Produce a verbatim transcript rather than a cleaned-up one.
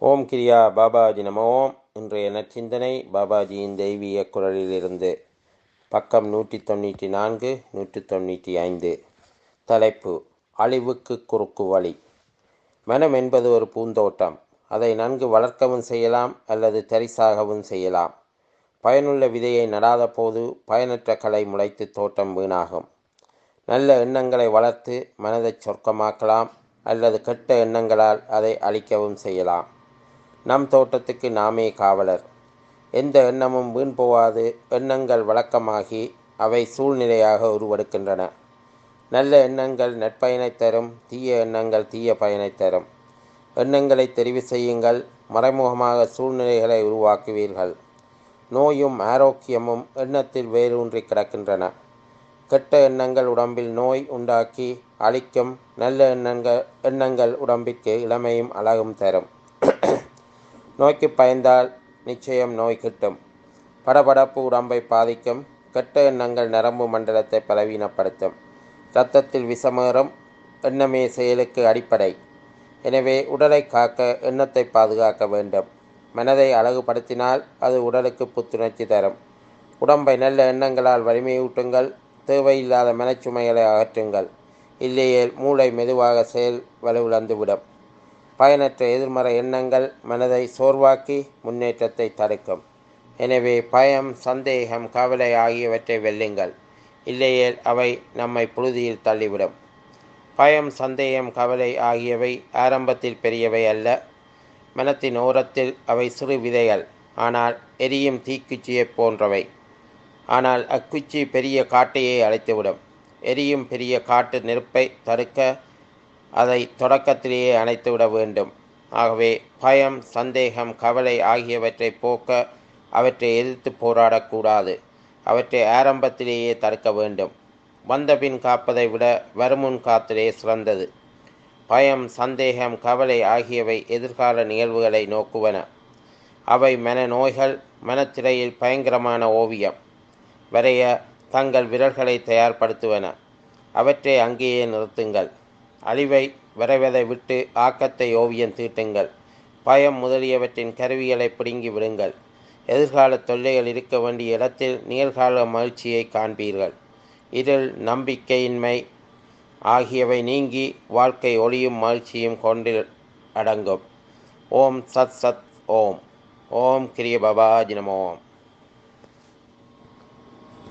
ஓம் கிரியா பாபாஜி நம ஓம். இன்றைய நற்சிந்தனை பாபாஜியின் தெய்வீக குரலிலிருந்து. பக்கம் நூற்றி தொண்ணூற்றி நான்கு நூற்றி தொண்ணூற்றி ஐந்து. தலைப்பு: அழிவுக்கு குறுக்கு வழி. மனம் என்பது ஒரு பூந்தோட்டம். அதை நன்கு வளர்க்கவும் செய்யலாம் அல்லது தரிசாகவும் செய்யலாம். பயனுள்ள விதையை நடாத போது பயனற்ற களை முளைத்து தோட்டம் வீணாகும். நல்ல எண்ணங்களை வளர்த்து மனதை சொர்க்கமாக்கலாம் அல்லது கெட்ட எண்ணங்களால் அதை அழிக்கவும் செய்யலாம். நம் தோட்டத்துக்கு நாமே காவலர். எந்த எண்ணமும் வீண் போவாது. எண்ணங்கள் வழக்கமாகி அவை சூழ்நிலையாக உருவெடுக்கின்றன. நல்ல எண்ணங்கள் நற்பயனை தரும், தீய எண்ணங்கள் தீய பயனை தரும். எண்ணங்களை தெரிவு செய்யுங்கள். மறைமுகமாக சூழ்நிலைகளை உருவாக்குவீர்கள். நோயும் ஆரோக்கியமும் எண்ணத்தில் வேரூன்றி கிடக்கின்றன. கெட்ட எண்ணங்கள் உடம்பில் நோய் உண்டாக்கி அழிக்கும். நல்ல எண்ணங்கள் எண்ணங்கள் உடம்பிற்கு இளமையும் அழகும் தரும். நோய்க்கு பயந்தால் நிச்சயம் நோய் கிட்டும். படபடப்பு உடம்பை பாதிக்கும். கெட்ட எண்ணங்கள் நரம்பு மண்டலத்தை பலவீனப்படுத்தும். இரத்தத்தில் விஷமேறும். எண்ணமே செயலுக்கு அடிப்படை. எனவே உடலை காக்க எண்ணத்தை பாதுகாக்க வேண்டும். மனதை அழகுபடுத்தினால் அது உடலுக்கு புத்துணர்ச்சி தரும். உடம்பை நல்ல எண்ணங்களால் வலிமையூட்டுங்கள். தேவையில்லாத மனச்சுமைகளை அகற்றுங்கள். இல்லையே மூளை மெதுவாக செயல் வலுவிழந்துவிடும். பயனற்ற எதிர்மறை எண்ணங்கள் மனதை சோர்வாக்கி முன்னேற்றத்தை தடுக்கும். எனவே பயம், சந்தேகம், கவலை ஆகியவற்றை வெல்லுங்கள். இல்லையே அவை நம்மை புழுதியில் தள்ளிவிடும். பயம், சந்தேகம், கவலை ஆகியவை ஆரம்பத்தில் பெரியவை அல்ல. மனத்தின் ஓரத்தில் அவை சிறு விதைகள், ஆனால் எரியும் தீக்குச்சியை போன்றவை. ஆனால் அக்குச்சி பெரிய காட்டையே அழைத்துவிடும். எரியும் பெரிய காட்டு நெருப்பை தடுக்க அதை தொடக்கத்திலேயே அணைத்துவிட வேண்டும். ஆகவே பயம், சந்தேகம், கவலை ஆகியவற்றை போக்க அவற்றை எதிர்த்து போராடக்கூடாது. அவற்றை ஆரம்பத்திலேயே தடுக்க வேண்டும். வந்தபின் காப்பதை விட வருமுன் காத்தலே சிறந்தது. பயம், சந்தேகம், கவலை ஆகியவை எதிர்கால நிகழ்வுகளை நோக்குவன. அவை மன நோய்கள். மனத்திரையில் பயங்கரமான ஓவியம் வரைய தங்கள் விரல்களை தயார்படுத்துவன. அவற்றை அங்கேயே நிறுத்துங்கள். அழிவை வரைவதை விட்டு ஆக்கத்தை ஓவியம் தீட்டுங்கள். பயம் முதலியவற்றின் கருவிகளை பிடுங்கி விடுங்கள். எதிர்கால தொல்லைகள் இருக்க வேண்டிய இடத்தில் நிகழ்கால மகிழ்ச்சியை காண்பீர்கள். இருள், நம்பிக்கையின்மை ஆகியவை நீங்கி வாழ்க்கை ஒளியும் மகிழ்ச்சியும் கொண்டு அடங்கும். ஓம் சத் சத் ஓம். ஓம் கிரிய பாபாஜி நம ஓம்.